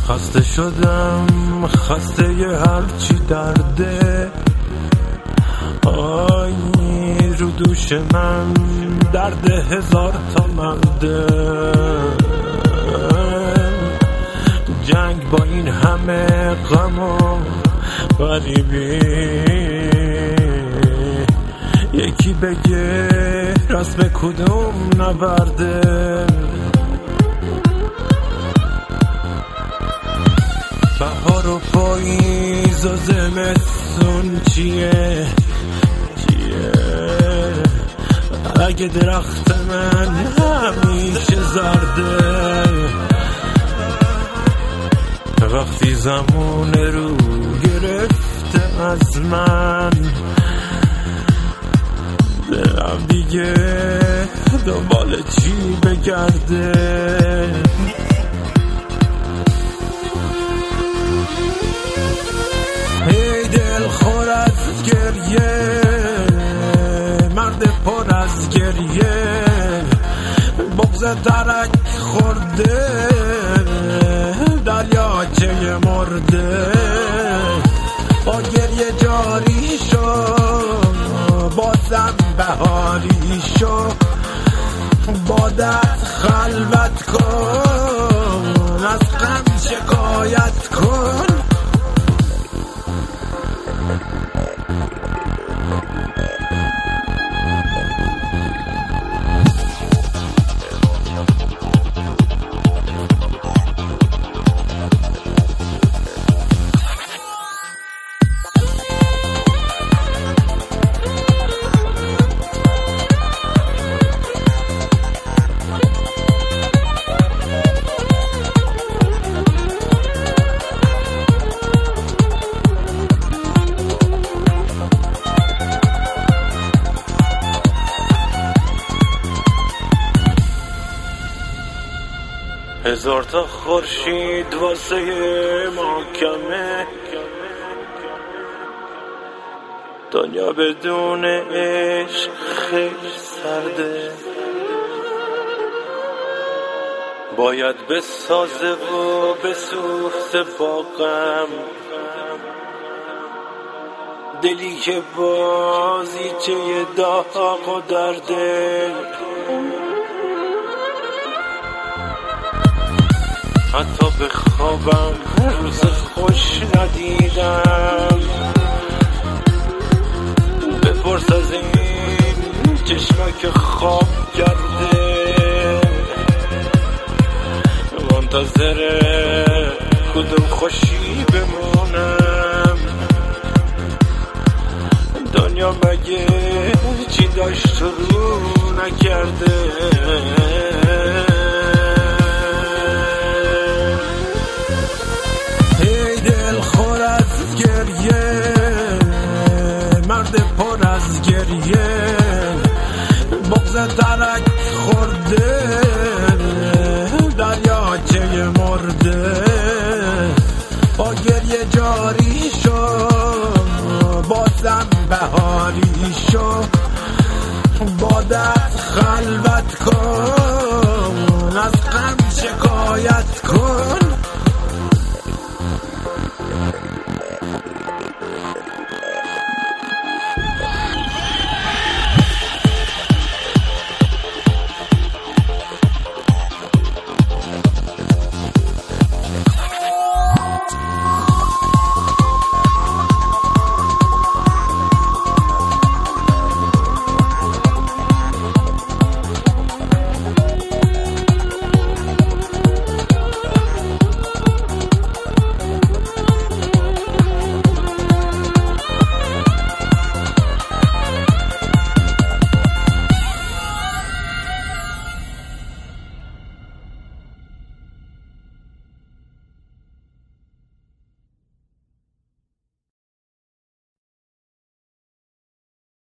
خسته شدم، خسته هرچی درده. آی رو دوش من درد هزار تا مرده. جنگ با این همه غم و غریبی، یکی بگه رسم کدوم نبرده. بهار و پاییز و زمستون چیه؟ اگه درخت من همیشه زرده، وقتی زمان رو گرفته از من، دلم دیگه دنبال چی بگرده؟ ای دل خور از گریه، مرد پر از گریه، بغض ترک خورده، دریاچه مرده. با گریه جاری شو، بازم بهاری شو، با درد خلوت کن، از غم شکایت کن. هزار تا خورشید واسه ما کمه، دنیا بدون عشق خیلی سرده. باید بسازه و بسوخته با غم، دلی که بازیچه داغ و درده. حتی به خوابم روز خوش ندیدم، بپرس از این چشمک خواب کرده. منتظر کدوم خوشی بمونم، دنیا مگه چی داشت رو نکرده؟ مرد پر از گریه، بغض ترک خورده، دریاچه مرده. با گریه جاری شو، بازم بهاری شو، با درد خلوت کن، از غم شکایت کن.